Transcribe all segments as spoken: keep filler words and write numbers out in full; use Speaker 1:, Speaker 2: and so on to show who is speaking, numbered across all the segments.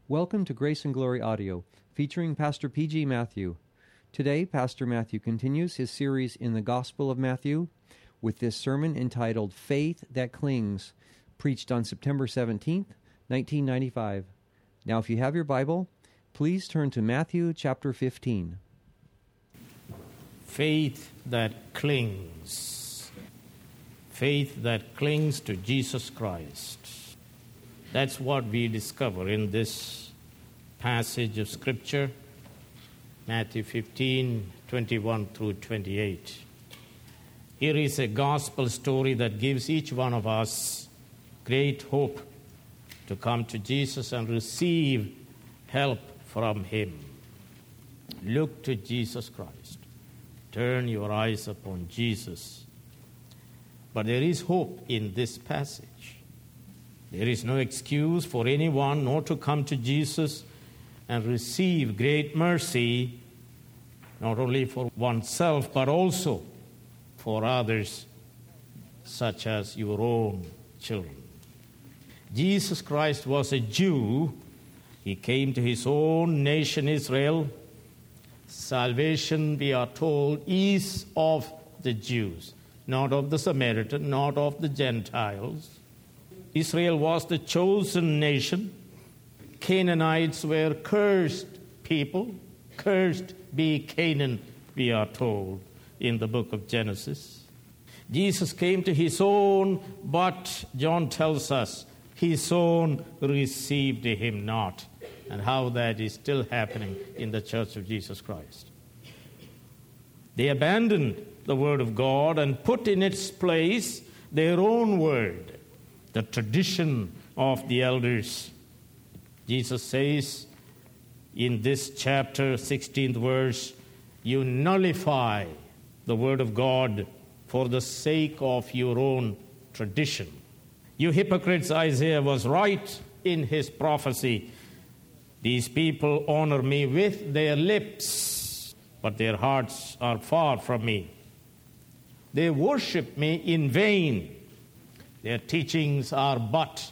Speaker 1: Welcome to Grace and Glory Audio, featuring Pastor P G. Matthew. Today, Pastor Matthew continues his series in the Gospel of Matthew with this sermon entitled Faith That Clings, preached on September seventeenth, nineteen ninety-five. Now, if you have your Bible, please turn to Matthew chapter fifteen.
Speaker 2: Faith that clings. Faith that clings to Jesus Christ. That's what we discover in this passage of Scripture, Matthew fifteen, twenty-one through twenty-eight. Here is a gospel story that gives each one of us great hope to come to Jesus and receive help from Him. Look to Jesus Christ. Turn your eyes upon Jesus. But there is hope in this passage. There is no excuse for anyone not to come to Jesus and receive great mercy, not only for oneself, but also for others, such as your own children. Jesus Christ was a Jew. He came to his own nation, Israel. Salvation, we are told, is of the Jews, not of the Samaritan, not of the Gentiles. Israel was the chosen nation. Canaanites were cursed people. Cursed be Canaan, we are told in the book of Genesis. Jesus came to his own, but John tells us his own received him not. And how that is still happening in the Church of Jesus Christ. They abandoned the Word of God and put in its place their own word, the tradition of the elders. Jesus says in this chapter, sixteenth verse, you nullify the Word of God for the sake of your own tradition. You hypocrites, Isaiah was right in his prophecy. These people honor me with their lips, but their hearts are far from me. They worship me in vain. Their teachings are but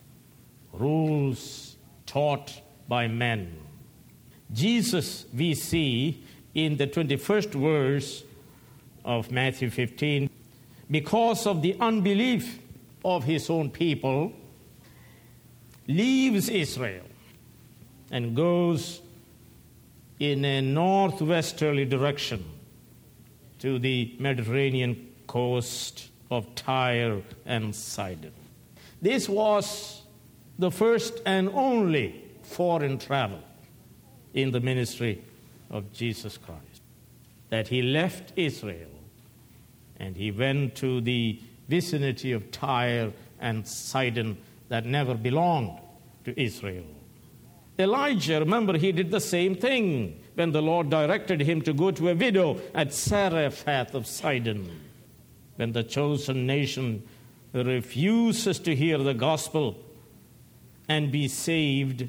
Speaker 2: rules taught by men. Jesus, we see in the twenty-first verse of Matthew fifteen, because of the unbelief of his own people, leaves Israel and goes in a northwesterly direction to the Mediterranean coast of Tyre and Sidon. This was the first and only foreign travel in the ministry of Jesus Christ, that he left Israel and he went to the vicinity of Tyre and Sidon that never belonged to Israel. Elijah, remember, he did the same thing when the Lord directed him to go to a widow at Zarephath of Sidon. When the chosen nation refuses to hear the gospel and be saved,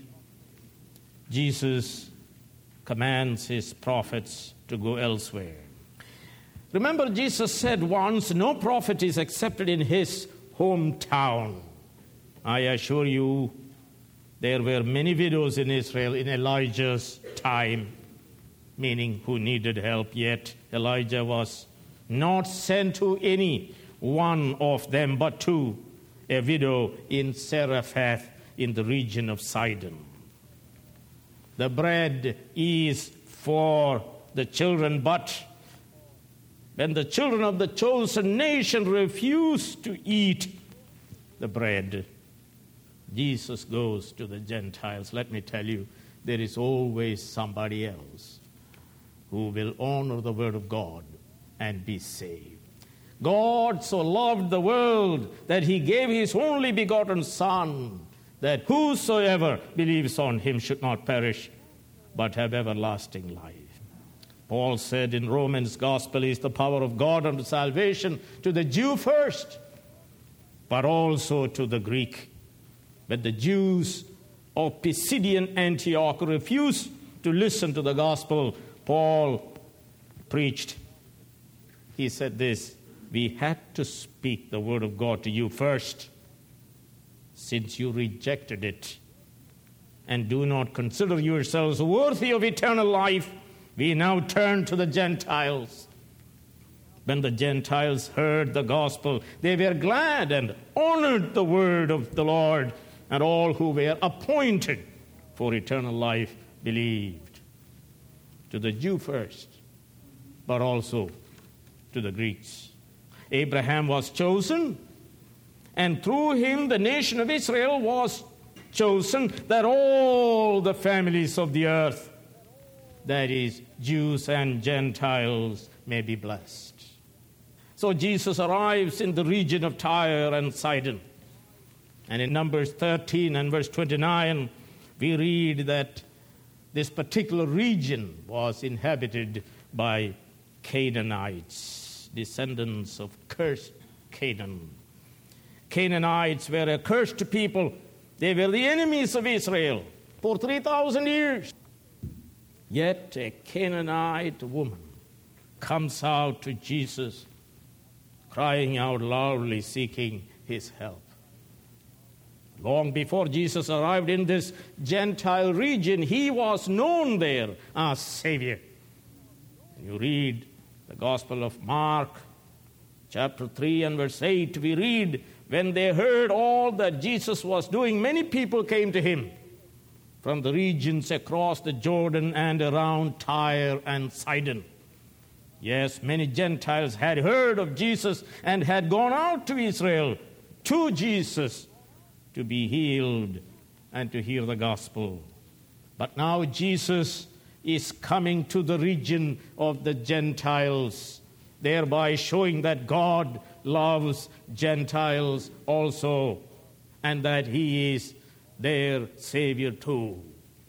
Speaker 2: Jesus commands his prophets to go elsewhere. Remember, Jesus said once, no prophet is accepted in his hometown. I assure you, there were many widows in Israel in Elijah's time, meaning who needed help, yet Elijah was not sent to any one of them, but to a widow in Zarephath in the region of Sidon. The bread is for the children, but when the children of the chosen nation refuse to eat the bread, Jesus goes to the Gentiles. Let me tell you, there is always somebody else who will honor the Word of God and be saved. God so loved the world that he gave his only begotten Son, that whosoever believes on him should not perish, but have everlasting life. Paul said in Romans, gospel is the power of God unto salvation to the Jew first, but also to the Greek. But the Jews of Pisidian Antioch refused to listen to the gospel Paul preached. He said this, we had to speak the word of God to you first. Since you rejected it, and do not consider yourselves worthy of eternal life, we now turn to the Gentiles. When the Gentiles heard the gospel, they were glad and honored the word of the Lord, and all who were appointed for eternal life believed. To the Jew first, but also to the Greeks. Abraham was chosen, and through him the nation of Israel was chosen, that all the families of the earth, that is, Jews and Gentiles, may be blessed. So Jesus arrives in the region of Tyre and Sidon. And in Numbers thirteen and verse twenty-nine, we read that this particular region was inhabited by Canaanites, descendants of cursed Canaan. Canaanites were a cursed people. They were the enemies of Israel for three thousand years. Yet a Canaanite woman comes out to Jesus, crying out loudly, seeking his help. Long before Jesus arrived in this Gentile region, he was known there as Savior. You read the Gospel of Mark, chapter three and verse eight, we read, when they heard all that Jesus was doing, many people came to him from the regions across the Jordan and around Tyre and Sidon. Yes, many Gentiles had heard of Jesus and had gone out to Israel, to Jesus, to be healed and to hear the gospel. But now Jesus is coming to the region of the Gentiles, thereby showing that God loves Gentiles also, and that he is their Savior too.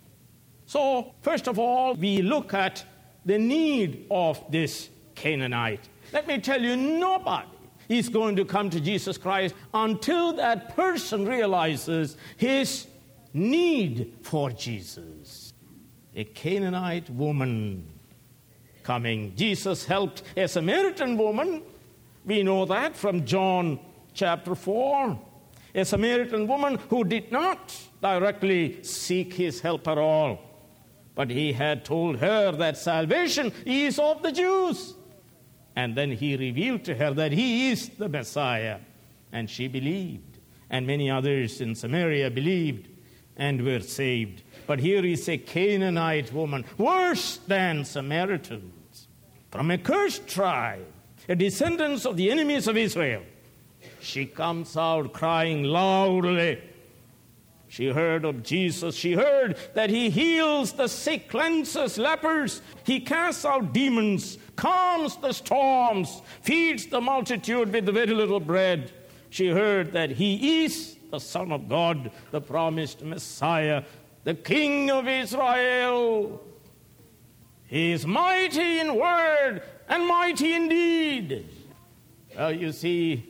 Speaker 2: So, first of all, we look at the need of this Canaanite. Let me tell you, nobody is going to come to Jesus Christ until that person realizes his need for Jesus. A Canaanite woman coming. Jesus helped a Samaritan woman. We know that from John chapter four. A Samaritan woman who did not directly seek his help at all. But he had told her that salvation is of the Jews. And then he revealed to her that he is the Messiah. And she believed. And many others in Samaria believed and were saved. But here is a Canaanite woman, worse than Samaritans, from a cursed tribe, a descendant of the enemies of Israel. She comes out crying loudly. She heard of Jesus. She heard that he heals the sick, cleanses lepers. He casts out demons, calms the storms, feeds the multitude with very little bread. She heard that he is the Son of God, the promised Messiah, the King of Israel. He is mighty in word and mighty in deed. Well, you see,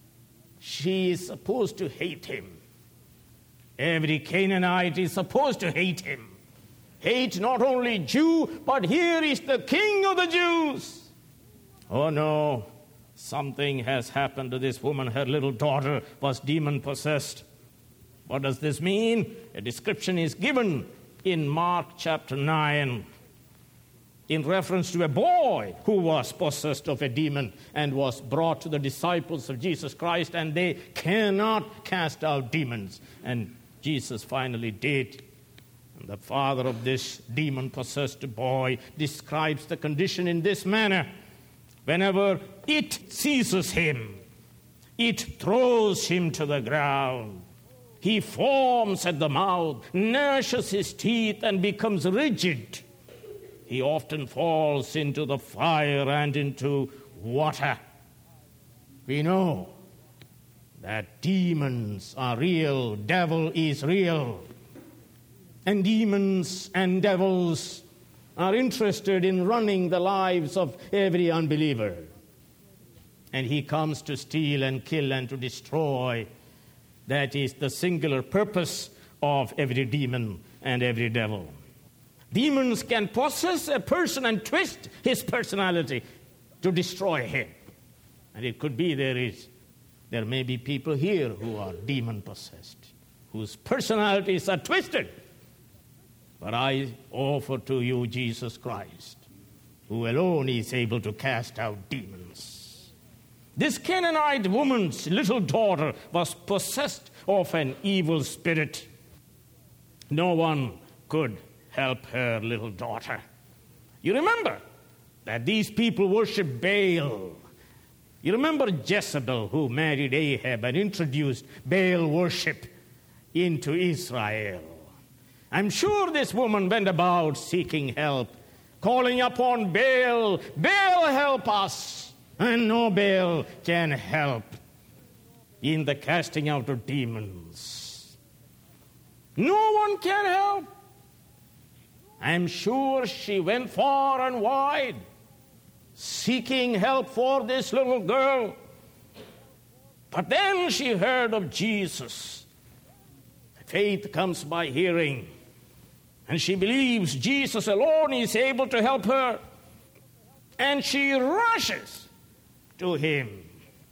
Speaker 2: she is supposed to hate him. Every Canaanite is supposed to hate him. Hate not only Jew, but here is the King of the Jews. Oh no, something has happened to this woman. Her little daughter was demon-possessed. What does this mean? A description is given in Mark chapter nine in reference to a boy who was possessed of a demon and was brought to the disciples of Jesus Christ, and they cannot cast out demons. And Jesus finally did. And the father of this demon-possessed boy describes the condition in this manner. Whenever it seizes him, it throws him to the ground. He foams at the mouth, gnashes his teeth, and becomes rigid. He often falls into the fire and into water. We know that demons are real, devil is real. And demons and devils are interested in running the lives of every unbeliever. And he comes to steal and kill and to destroy. That is the singular purpose of every demon and every devil. Demons can possess a person and twist his personality to destroy him. And it could be there is, there may be people here who are demon-possessed, whose personalities are twisted But I offer to you Jesus Christ, who alone is able to cast out demons. This Canaanite woman's little daughter was possessed of an evil spirit. No one could help her little daughter. You remember that these people worship Baal. You remember Jezebel, who married Ahab and introduced Baal worship into Israel. I'm sure this woman went about seeking help, calling upon Baal, Baal, help us. And no Baal can help in the casting out of demons. No one can help. I'm sure she went far and wide, seeking help for this little girl. But then she heard of Jesus. Faith comes by hearing. And she believes Jesus alone is able to help her. And she rushes to him.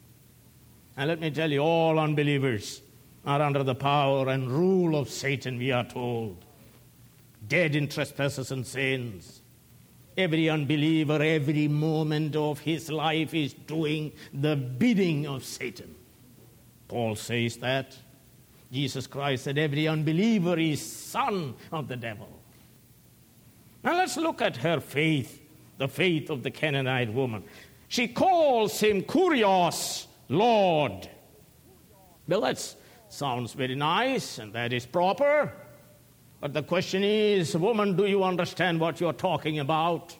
Speaker 2: And let me tell you, all unbelievers are under the power and rule of Satan, we are told. Dead in trespasses and sins. Every unbeliever, every moment of his life is doing the bidding of Satan. Paul says that. Jesus Christ said every unbeliever is son of the devil. Now let's look at her faith, the faith of the Canaanite woman. She calls him Kurios, Lord. Well, that sounds very nice, and that is proper. But the question is, woman, do you understand what you're talking about?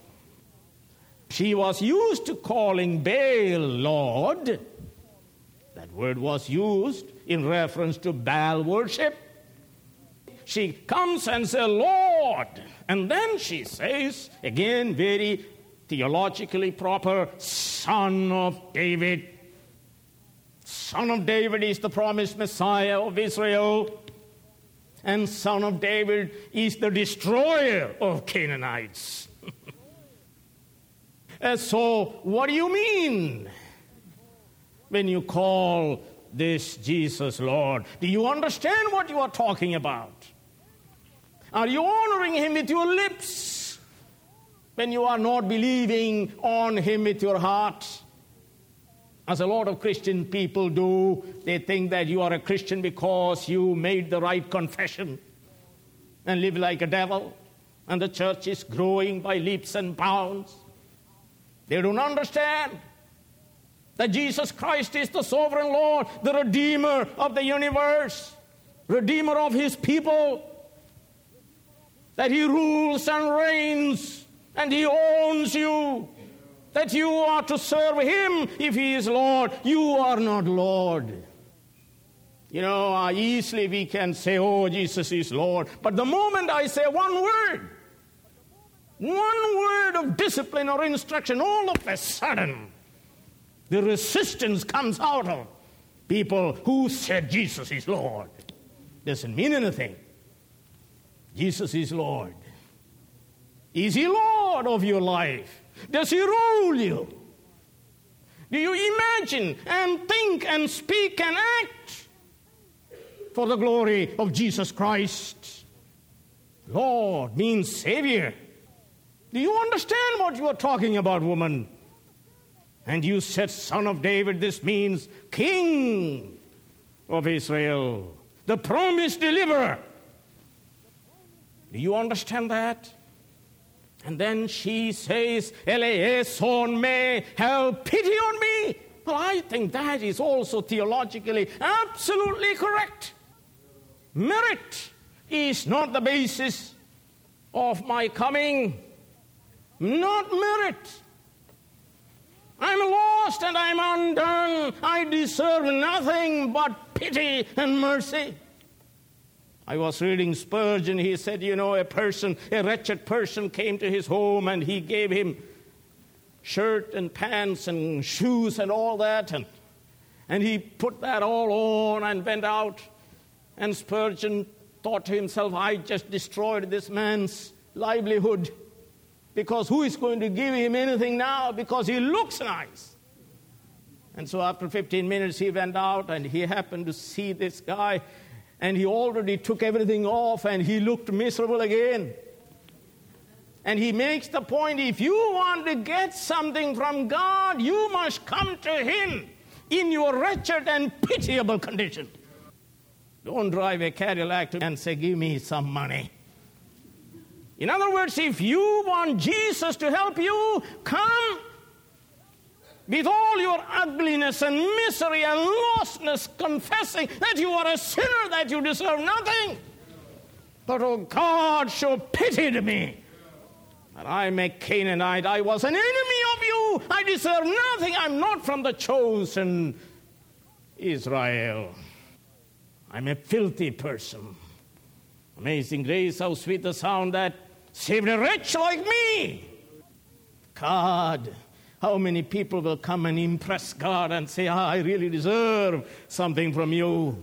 Speaker 2: She was used to calling Baal Lord. That word was used in reference to Baal worship. She comes and says, Lord. And then she says, again, very theologically proper, Son of David. Son of David is the promised Messiah of Israel. And Son of David is the destroyer of Canaanites. And so, what do you mean when you call this Jesus Lord? Do you understand what you are talking about? Are you honoring him with your lips when you are not believing on him with your heart? As a lot of Christian people do, they think that you are a Christian because you made the right confession and live like a devil, and the church is growing by leaps and bounds. They don't understand that Jesus Christ is the sovereign Lord, the Redeemer of the universe, Redeemer of his people, that he rules and reigns, and he owns you, that you are to serve him if he is Lord. You are not Lord. You know, uh, easily we can say, oh, Jesus is Lord. But the moment I say one word, one word of discipline or instruction, all of a sudden, the resistance comes out of people who said Jesus is Lord. Doesn't mean anything. Jesus is Lord. Is he Lord of your life? Does he rule you? Do you imagine and think and speak and act for the glory of Jesus Christ? Lord means Savior. Do you understand what you are talking about, woman? And you said, Son of David, this means King of Israel, the promised deliverer. Do you understand that? And then she says, Eleison me, have pity on me. Well, I think that is also theologically absolutely correct. Merit is not the basis of my coming. Not merit. I'm lost and I'm undone. I deserve nothing but pity and mercy. I was reading Spurgeon. He said, you know, a person, a wretched person came to his home and he gave him shirt and pants and shoes and all that. And, and he put that all on and went out. And Spurgeon thought to himself, I just destroyed this man's livelihood. Because who is going to give him anything now? Because he looks nice. And so after fifteen minutes, he went out and he happened to see this guy and he already took everything off, and he looked miserable again. And he makes the point, if you want to get something from God, you must come to him in your wretched and pitiable condition. Don't drive a Cadillac and say, give me some money. In other words, if you want Jesus to help you, come with all your ugliness and misery and lostness, confessing that you are a sinner, that you deserve nothing. But, oh, God, show pity to me. And I'm a Canaanite. I was an enemy of you. I deserve nothing. I'm not from the chosen Israel. I'm a filthy person. Amazing grace, how sweet the sound that saved a wretch like me. God, how many people will come and impress God and say, ah, I really deserve something from you.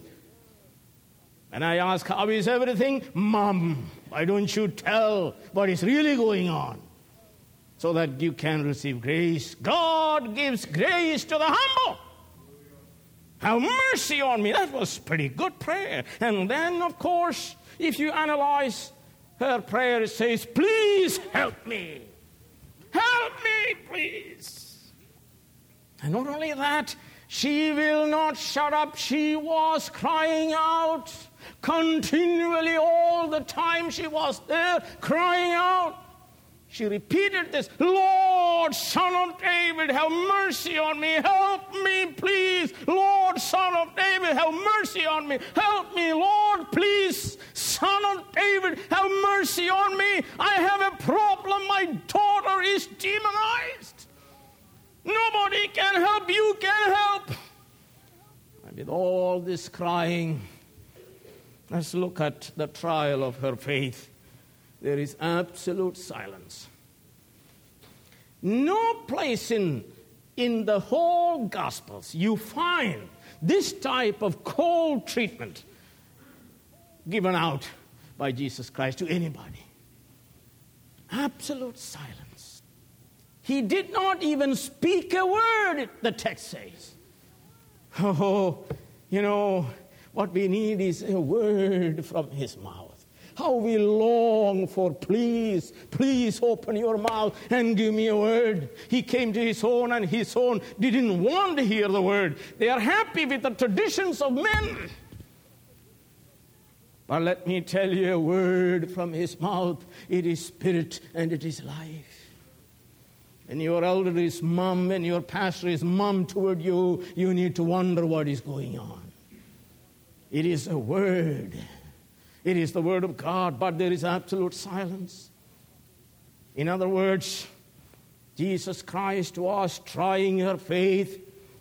Speaker 2: And I ask, how is everything? Mom, why don't you tell what is really going on so that you can receive grace? God gives grace to the humble. Have mercy on me. That was pretty good prayer. And then, of course, if you analyze her prayer, it says, please help me. Help me, please. And not only that, she will not shut up. She was crying out continually all the time she was there, crying out. She repeated this, Lord, Son of David, have mercy on me. Help me, please. Lord, Son of David, have mercy on me. Help me, Lord, please. Son of David, have mercy on me. I have a problem. My daughter is demonized. Nobody can help. You can help. And with all this crying, let's look at the trial of her faith. There is absolute silence. No place in, in the whole Gospels you find this type of cold treatment given out by Jesus Christ to anybody. Absolute silence. He did not even speak a word, the text says. Oh, you know, what we need is a word from his mouth. How we long for, please, please open your mouth and give me a word. He came to his own, and his own didn't want to hear the word. They are happy with the traditions of men. But let me tell you a word from his mouth. It is spirit and it is life. When your elder is mum, when your pastor is mum toward you, you need to wonder what is going on. It is a word. It is the word of God, but there is absolute silence. In other words, Jesus Christ was trying her faith.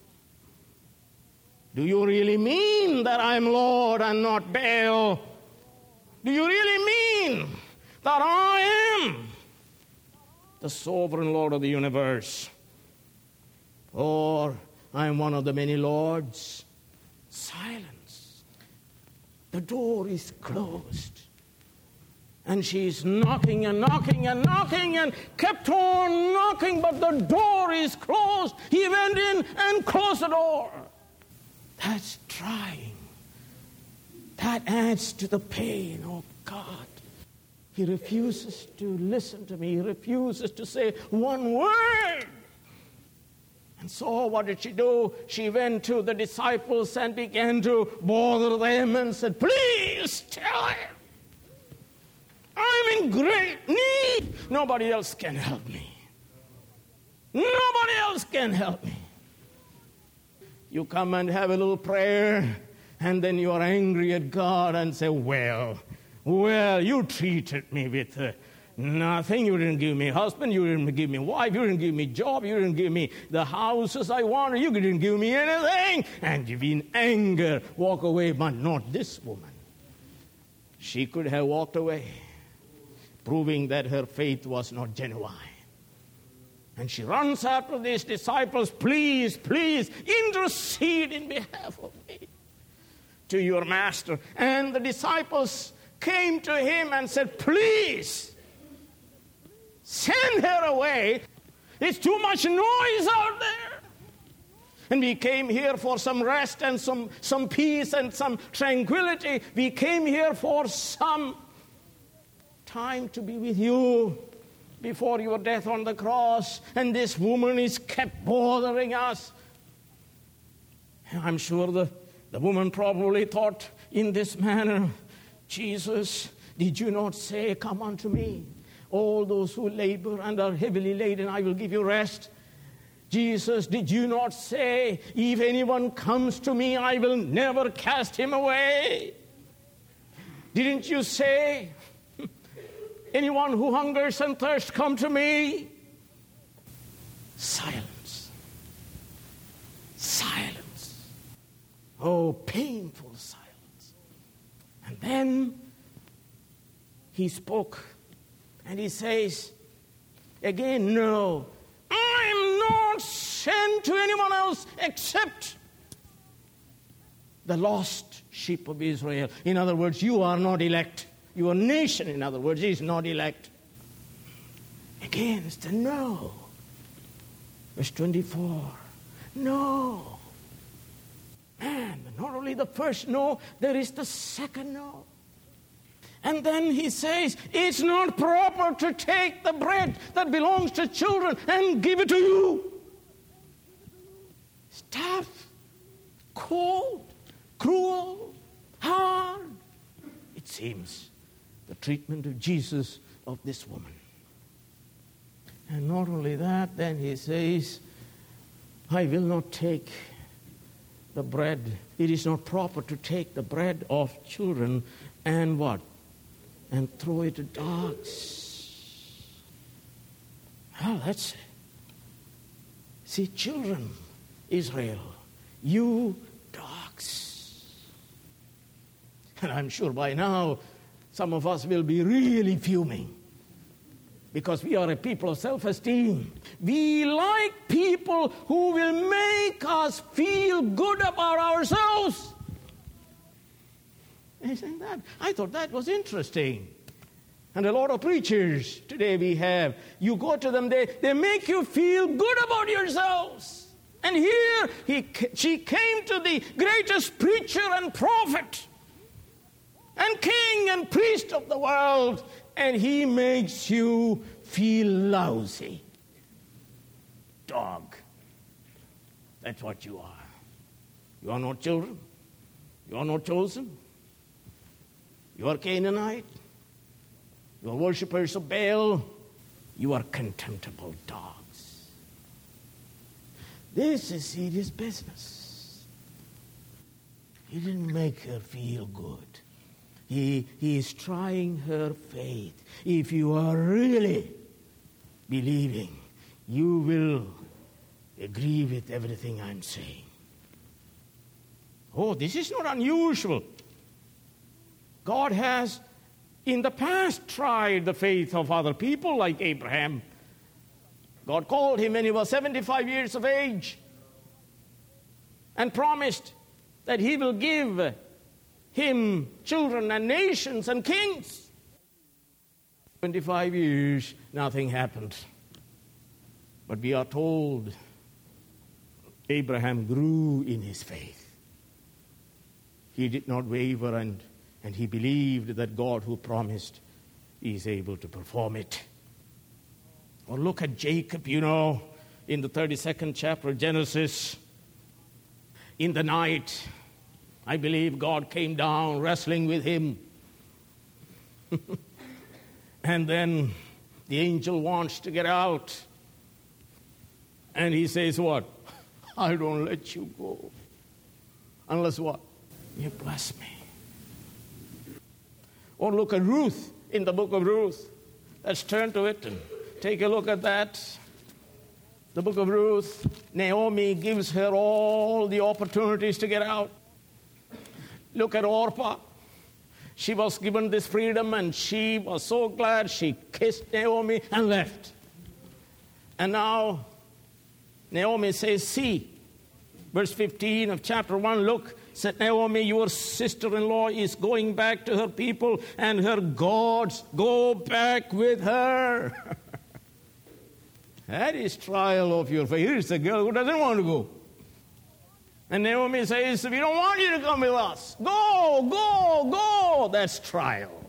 Speaker 2: Do you really mean that I'm Lord and not Baal? Do you really mean that I am the sovereign Lord of the universe? Or I'm one of the many lords? Silence. The door is closed. And she's knocking and knocking and knocking and kept on knocking, but the door is closed. He went in and closed the door. That's trying. That adds to the pain. Oh, God. He refuses to listen to me. He refuses to say one word. And so what did she do? She went to the disciples and began to bother them and said, please tell him I'm in great need. Nobody else can help me. Nobody else can help me. You come and have a little prayer, and then you are angry at God and say, well, well, you treated me with uh, nothing. You didn't give me a husband. You didn't give me a wife. You didn't give me a job. You didn't give me the houses I wanted. You didn't give me anything. And you in anger walk away, but not this woman. She could have walked away, proving that her faith was not genuine. And she runs after these disciples, please, please, intercede in behalf of me to your master. And the disciples came to him and said, please, send her away. It's too much noise out there. And we came here for some rest and some, some peace and some tranquility. We came here for some time to be with you before your death on the cross. And this woman is kept bothering us. I'm sure the, the woman probably thought in this manner, Jesus, did you not say, come unto me, all those who labor and are heavily laden, I will give you rest. Jesus, did you not say, if anyone comes to me, I will never cast him away? Didn't you say, anyone who hungers and thirsts, come to me? Silence. Silence. Oh, painful silence. And then he spoke, and he says, again, no, I'm not sent to anyone else except the lost sheep of Israel. In other words, you are not elect. Your nation, in other words, is not elect. Again, it's the no. Verse twenty-four. No. And not only the first no, there is the second no. And then he says, it's not proper to take the bread that belongs to children and give it to you. It's tough, cold, cruel, hard. It seems the treatment of Jesus of this woman. And not only that, then he says, I will not take the bread. It is not proper to take the bread of children and what? And throw it to dogs. Well, that's it. See, children, Israel, you dogs. And I'm sure by now some of us will be really fuming because we are a people of self-esteem. We like people who will make us feel good about ourselves. Isn't that? I thought that was interesting. And a lot of preachers today we have, you go to them, they, they make you feel good about yourselves. And here he, she came to the greatest preacher and prophet and king and priest of the world, and he makes you feel lousy. Dog. That's what you are. You are not children. You are not chosen. You are Canaanite. You are worshippers of Baal. You are contemptible dogs. This is serious business. He didn't make her feel good. He, he is trying her faith. If you are really believing, you will agree with everything I'm saying. Oh, this is not unusual. God has in the past tried the faith of other people like Abraham. God called him when he was seventy-five years of age and promised that he will give him children and nations and kings. twenty-five years, nothing happened. But we are told Abraham grew in his faith. He did not waver, and And he believed that God who promised is able to perform it. Or look at Jacob, you know, in the thirty-second chapter of Genesis. In the night, I believe God came down wrestling with him. And then the angel wants to get out. And he says what? I don't let you go. Unless what? You bless me. Or look at Ruth in the book of Ruth. Let's turn to it and take a look at that. The book of Ruth, Naomi gives her all the opportunities to get out. Look at Orpah. She was given this freedom and she was so glad she kissed Naomi and left. And now Naomi says, see, verse fifteen of chapter one, look, said Naomi, your sister-in-law is going back to her people and her gods. Go back with her. That is trial of your faith. Here's a girl who doesn't want to go. And Naomi says, we don't want you to come with us. Go, go, go. That's trial.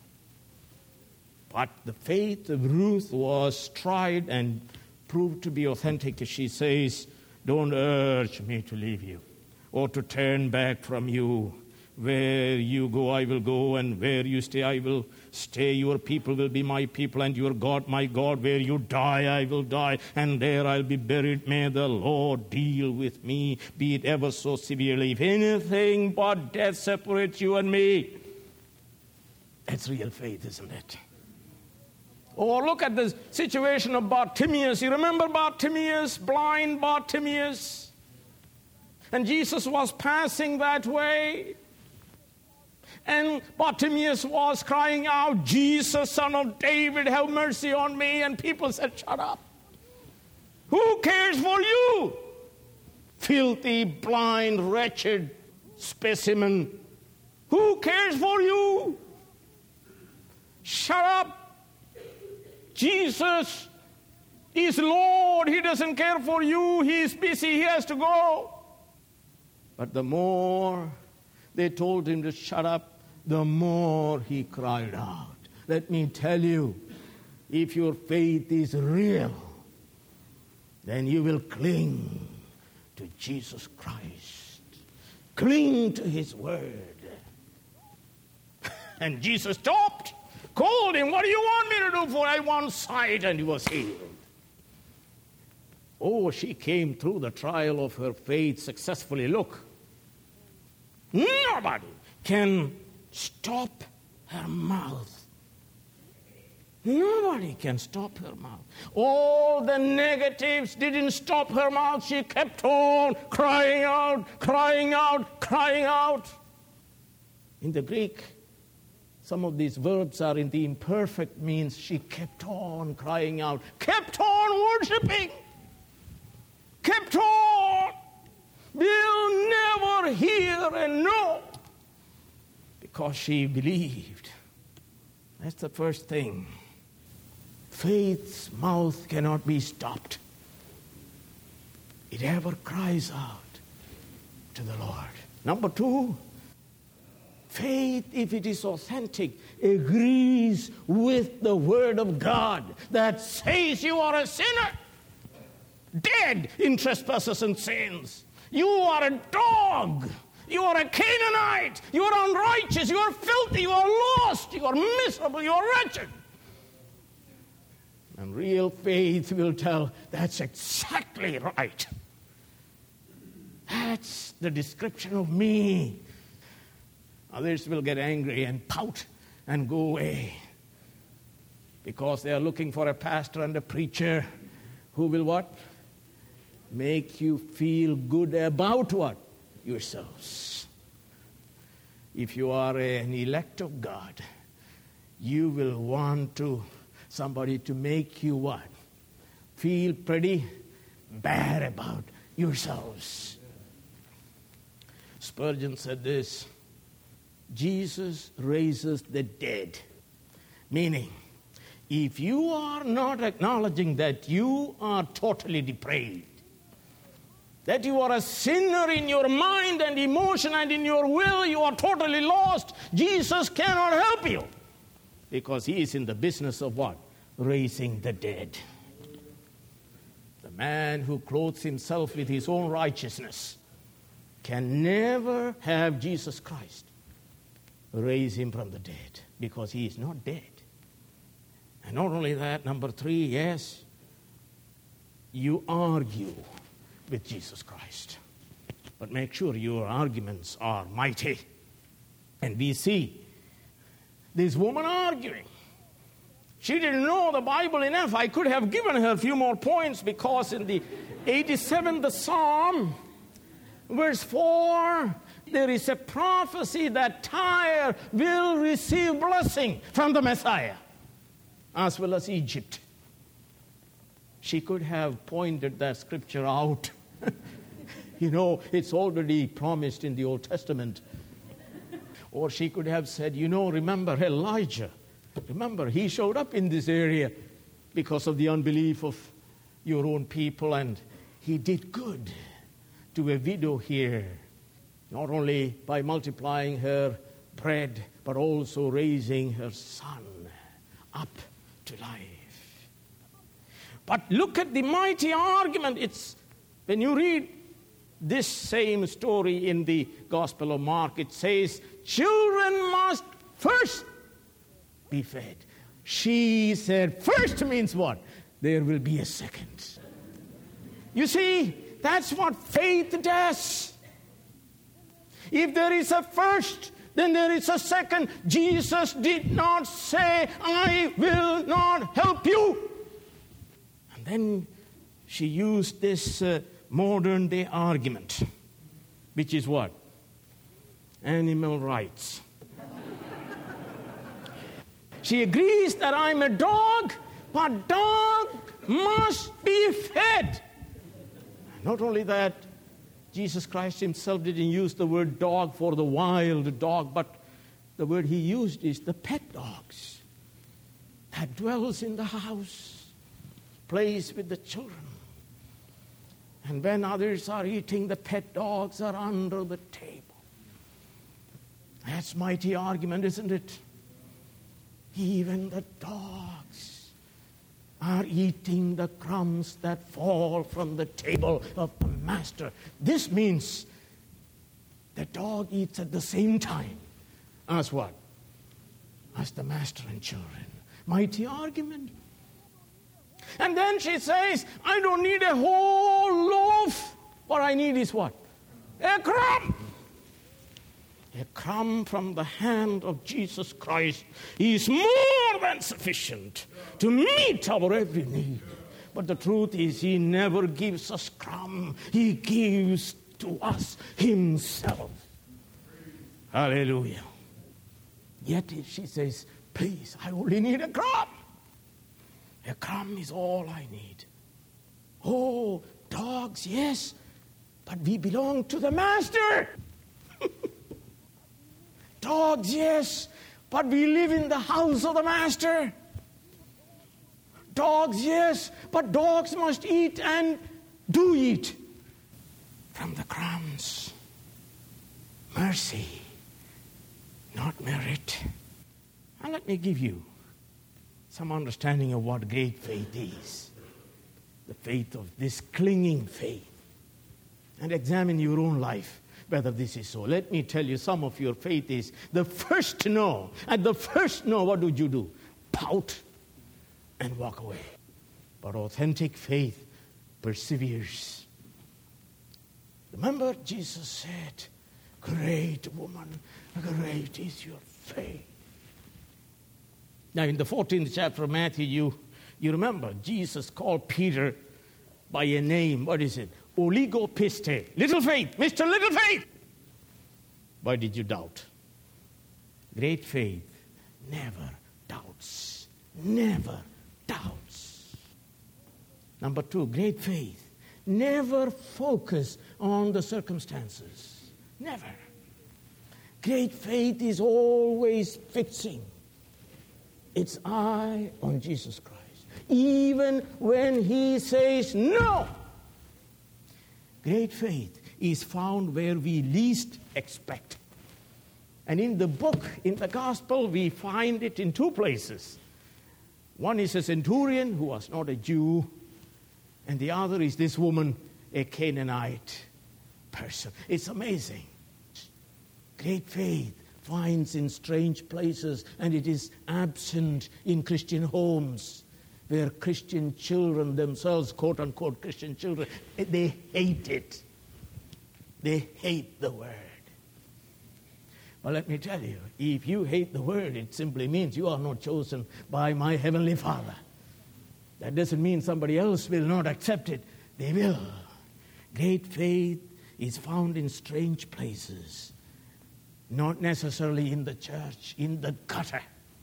Speaker 2: But the faith of Ruth was tried and proved to be authentic. She says, don't urge me to leave you or to turn back from you. Where you go, I will go, and where you stay, I will stay. Your people will be my people, and your God, my God. Where you die, I will die, and there I'll be buried. May the Lord deal with me, be it ever so severely. If anything but death separates you and me, that's real faith, isn't it? Or look at the situation of Bartimaeus. You remember Bartimaeus, blind Bartimaeus? And Jesus was passing that way. And Bartimaeus was crying out, Jesus, Son of David, have mercy on me. And people said, shut up. Who cares for you? Filthy, blind, wretched specimen. Who cares for you? Shut up. Jesus is Lord. He doesn't care for you. He is busy. He has to go. But the more they told him to shut up, the more he cried out. Let me tell you, if your faith is real, then you will cling to Jesus Christ. Cling to his word. And Jesus stopped, called him, what do you want me to do? For I want sight, and he was healed. Oh, she came through the trial of her faith successfully. Look, nobody can stop her mouth. Nobody can stop her mouth. All the negatives didn't stop her mouth. She kept on crying out, crying out, crying out. In the Greek, some of these verbs are in the imperfect, means she kept on crying out, kept on worshiping, kept on. We'll never hear and know, because she believed. That's the first thing. Faith's mouth cannot be stopped. It ever cries out to the Lord. Number two, faith, if it is authentic, agrees with the Word of God that says you are a sinner, dead in trespasses and sins. You are a dog. You are a Canaanite. You are unrighteous. You are filthy. You are lost. You are miserable. You are wretched. And real faith will tell, that's exactly right. That's the description of me. Others will get angry and pout and go away because they are looking for a pastor and a preacher who will what? Make you feel good about what? Yourselves. If you are an elect of God, you will want to somebody to make you what? Feel pretty bad about yourselves. Spurgeon said this, Jesus raises the dead. Meaning, if you are not acknowledging that you are totally depraved, that you are a sinner in your mind and emotion and in your will, you are totally lost, Jesus cannot help you. Because he is in the business of what? Raising the dead. The man who clothes himself with his own righteousness can never have Jesus Christ raise him from the dead, because he is not dead. And not only that, number three, yes, you argue with Jesus Christ. But make sure your arguments are mighty. And we see this woman arguing. She didn't know the Bible enough. I could have given her a few more points, because in the eighty-seventh Psalm, verse four, there is a prophecy that Tyre will receive blessing from the Messiah, as well as Egypt. She could have pointed that scripture out. You know, it's already promised in the Old Testament. Or she could have said, you know, remember Elijah. Remember, he showed up in this area because of the unbelief of your own people, and he did good to a widow here, not only by multiplying her bread, but also raising her son up to life. But look at the mighty argument. It's when you read this same story in the Gospel of Mark, it says, children must first be fed. She said, first means what? There will be a second. You see, that's what faith does. If there is a first, then there is a second. Jesus did not say, I will not help you. And then she used this uh, modern day argument, which is what? Animal rights. She agrees that I'm a dog, but dog must be fed. Not only that, Jesus Christ himself didn't use the word dog for the wild dog, but the word he used is the pet dogs that dwells in the house, plays with the children. And when others are eating, the pet dogs are under the table. That's mighty argument, isn't it? Even the dogs are eating the crumbs that fall from the table of the master. This means the dog eats at the same time as what? As the master and children. Mighty argument. And then she says, I don't need a whole loaf. What I need is what? A crumb. A crumb from the hand of Jesus Christ is more than sufficient to meet our every need. But the truth is, he never gives us crumb. He gives to us himself. Hallelujah. Yet if she says, please, I only need a crumb. A crumb is all I need. Oh, dogs, yes, but we belong to the master. Dogs, yes, but we live in the house of the master. Dogs, yes, but dogs must eat and do eat from the crumbs. Mercy, not merit. And let me give you some understanding of what great faith is. The faith of this clinging faith. And examine your own life, whether this is so. Let me tell you, some of your faith is the first no. At the first no, what would you do? Pout and walk away. But authentic faith perseveres. Remember, Jesus said, great woman, great is your faith. Now, in the fourteenth chapter of Matthew, you, you remember, Jesus called Peter by a name. What is it? Oligopiste. Little faith. Mister Little Faith. Why did you doubt? Great faith never doubts. Never doubts. Number two, great faith never focus on the circumstances. Never. Great faith is always fixing its eye on Jesus Christ. Even when he says no. Great faith is found where we least expect. And in the book, in the gospel, we find it in two places. One is a centurion who was not a Jew, and the other is this woman, a Canaanite person. It's amazing. Great faith finds in strange places, and it is absent in Christian homes, where Christian children themselves, quote-unquote Christian children, they hate it. They hate the word. Well, let me tell you, if you hate the word, it simply means you are not chosen by my heavenly Father. That doesn't mean somebody else will not accept it. They will. Great faith is found in strange places. Not necessarily in the church, in the gutter,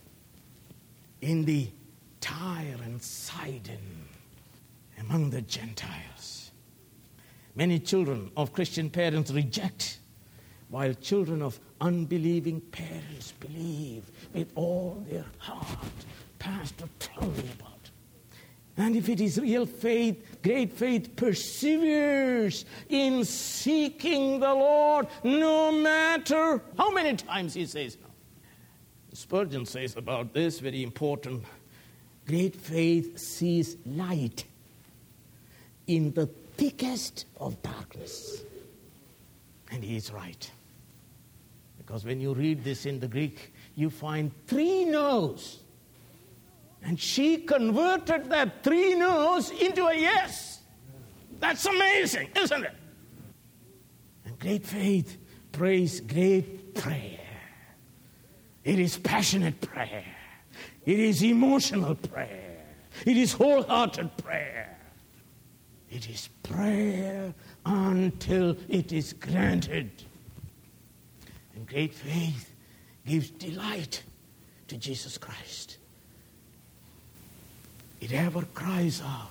Speaker 2: in the Tyre and Sidon, among the Gentiles. Many children of Christian parents reject, while children of unbelieving parents believe with all their heart. Pastor, tell me about it. And if it is real faith, great faith perseveres in seeking the Lord no matter how many times he says no. Spurgeon says about this, very important, great faith sees light in the thickest of darkness. And he is right. Because when you read this in the Greek, you find three no's. And she converted that three no's into a yes. That's amazing, isn't it? And great faith prays great prayer. It is passionate prayer. It is emotional prayer. It is wholehearted prayer. It is prayer until it is granted. And great faith gives delight to Jesus Christ. It ever cries out.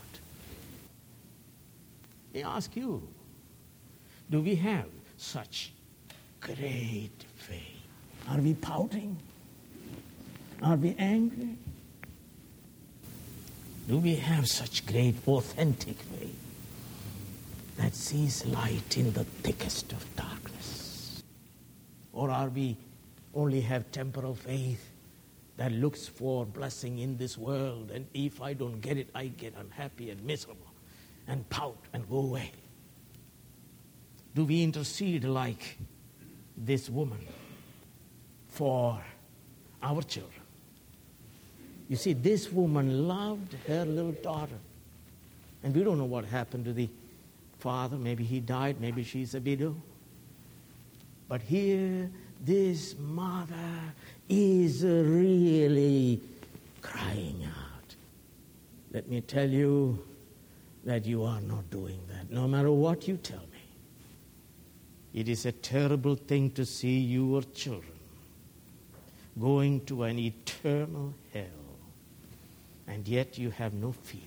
Speaker 2: I ask you, do we have such great faith? Are we pouting? Are we angry? Do we have such great, authentic faith that sees light in the thickest of darkness? Or are we only have temporal faith that looks for blessing in this world, and if I don't get it, I get unhappy and miserable and pout and go away? Do we intercede like this woman for our children? You see, this woman loved her little daughter, and we don't know what happened to the father. Maybe he died, maybe she's a widow. But here, this mother is really crying out. Let me tell you that you are not doing that, no matter what you tell me. It is a terrible thing to see your children going to an eternal hell, and yet you have no feeling.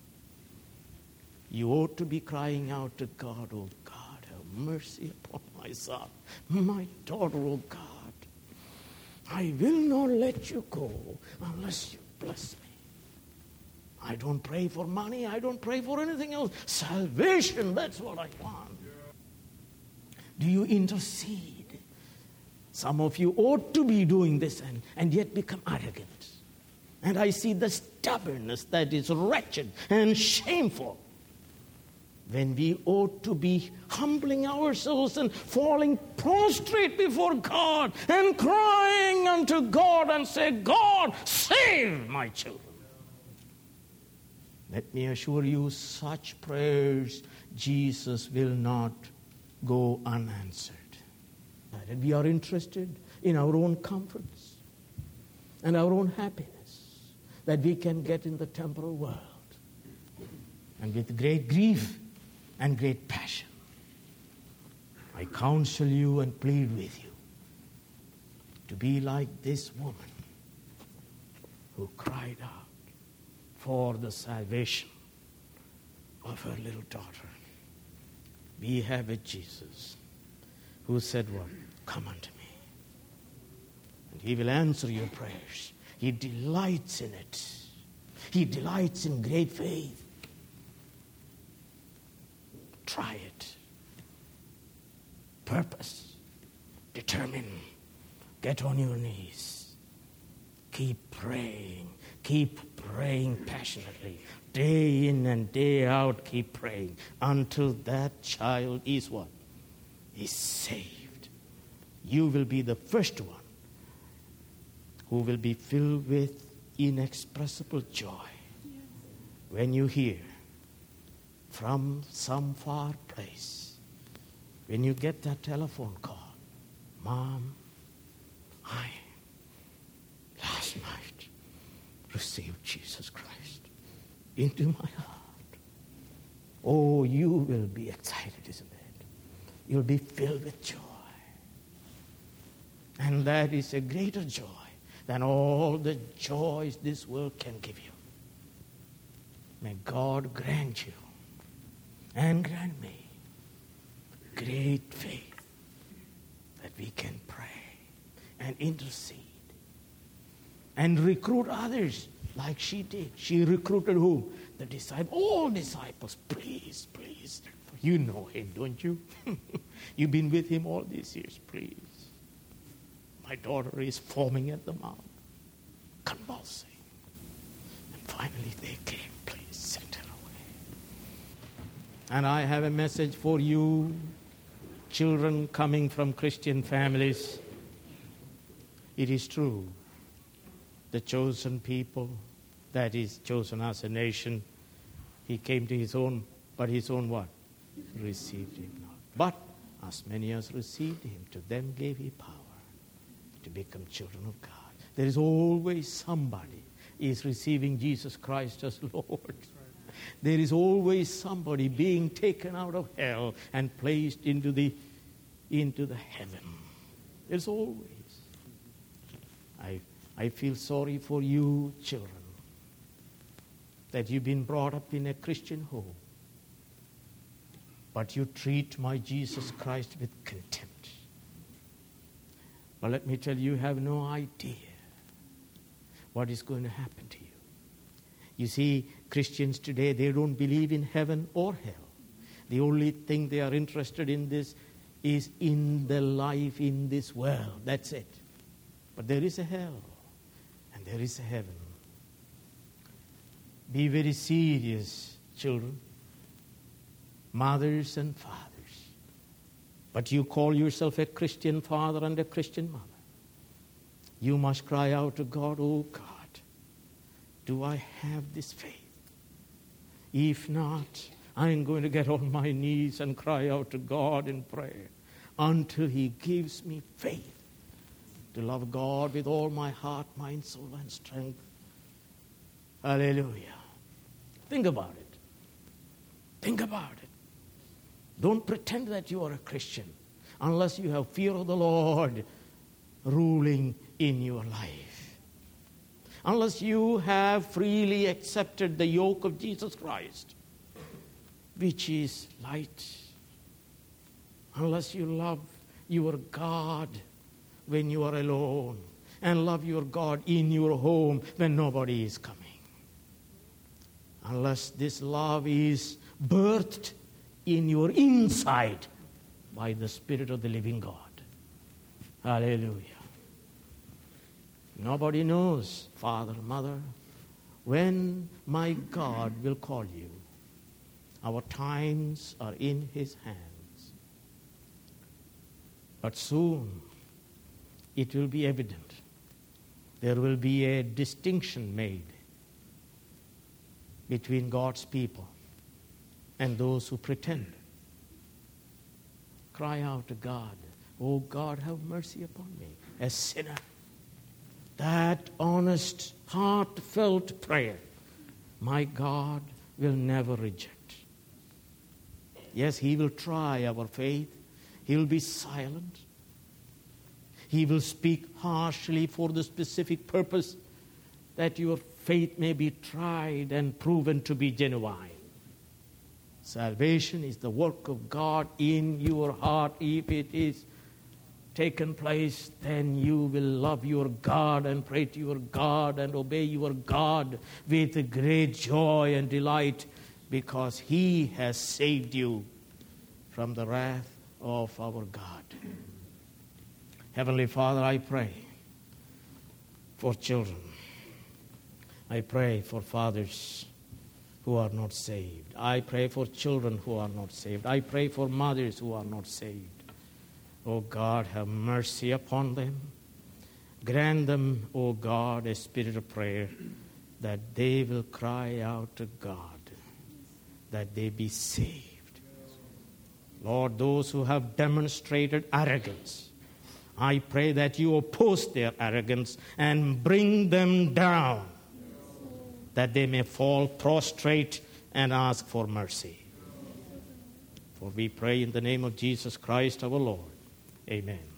Speaker 2: You ought to be crying out to God, oh God, have mercy upon my son, my daughter, oh God. I will not let you go unless you bless me. I don't pray for money. I don't pray for anything else. Salvation, that's what I want. Do you intercede? Some of you ought to be doing this and, and yet become arrogant. And I see the stubbornness that is wretched and shameful. When we ought to be humbling ourselves and falling prostrate before God and crying unto God and say, God, save my children. Let me assure you, such prayers Jesus will not go unanswered. And we are interested in our own comforts and our own happiness that we can get in the temporal world. And with great grief and great passion, I counsel you and plead with you to be like this woman who cried out for the salvation of her little daughter. We have a Jesus who said what? Come unto me. And he will answer your prayers. He delights in it. He delights in great faith. Try it. Purpose. Determine. Get on your knees. Keep praying. Keep praying passionately. Day in and day out, keep praying until that child is what? Is saved. You will be the first one who will be filled with inexpressible joy when you hear from some far place, when you get that telephone call, Mom, I last night received Jesus Christ into my heart. Oh, you will be excited, isn't it? You'll be filled with joy. And that is a greater joy than all the joys this world can give you. May God grant you and grant me great faith that we can pray and intercede and recruit others like she did. She recruited whom? The disciples, all disciples. Please, please. You know him, don't you? You've been with him all these years, please. My daughter is foaming at the mouth, convulsing. And finally they came. Please send her away. And I have a message for you, children coming from Christian families. It is true. The chosen people, that is, chosen as a nation, he came to his own, but his own what? Received him not. But as many as received him, to them gave he power to become children of God. There is always somebody is receiving Jesus Christ as Lord. There is always somebody being taken out of hell and placed into the into the heaven. There's always. I I feel sorry for you, children, that you've been brought up in a Christian home, but you treat my Jesus Christ with contempt. But let me tell you, you have no idea what is going to happen to you. You see, Christians today, they don't believe in heaven or hell. The only thing they are interested in this is in the life in this world. That's it. But there is a hell and there is a heaven. Be very serious, children, mothers and fathers. But you call yourself a Christian father and a Christian mother. You must cry out to God, oh God, do I have this faith? If not, I'm going to get on my knees and cry out to God in prayer until he gives me faith to love God with all my heart, mind, soul, and strength. Hallelujah. Think about it. Think about it. Don't pretend that you are a Christian unless you have fear of the Lord ruling in your life. Unless you have freely accepted the yoke of Jesus Christ, which is light. Unless you love your God when you are alone and love your God in your home when nobody is coming. Unless this love is birthed in your inside by the Spirit of the living God. Hallelujah. Nobody knows, father, mother, when my God will call you. Our times are in his hands. But soon it will be evident. There will be a distinction made between God's people and those who pretend. Cry out to God, oh God, have mercy upon me, a sinner. That honest, heartfelt prayer, my God will never reject. Yes, he will try our faith. He will be silent. He will speak harshly for the specific purpose that your faith may be tried and proven to be genuine. Salvation is the work of God in your heart. If it is taken place, then you will love your God and pray to your God and obey your God with great joy and delight, because he has saved you from the wrath of our God. Heavenly Father, I pray for children. I pray for fathers who are not saved. I pray for children who are not saved. I pray for mothers who are not saved. Oh God, have mercy upon them. Grant them, oh God, a spirit of prayer, that they will cry out to God, that they be saved. Lord, those who have demonstrated arrogance, I pray that you oppose their arrogance and bring them down, that they may fall prostrate and ask for mercy. For we pray in the name of Jesus Christ our Lord. Amen.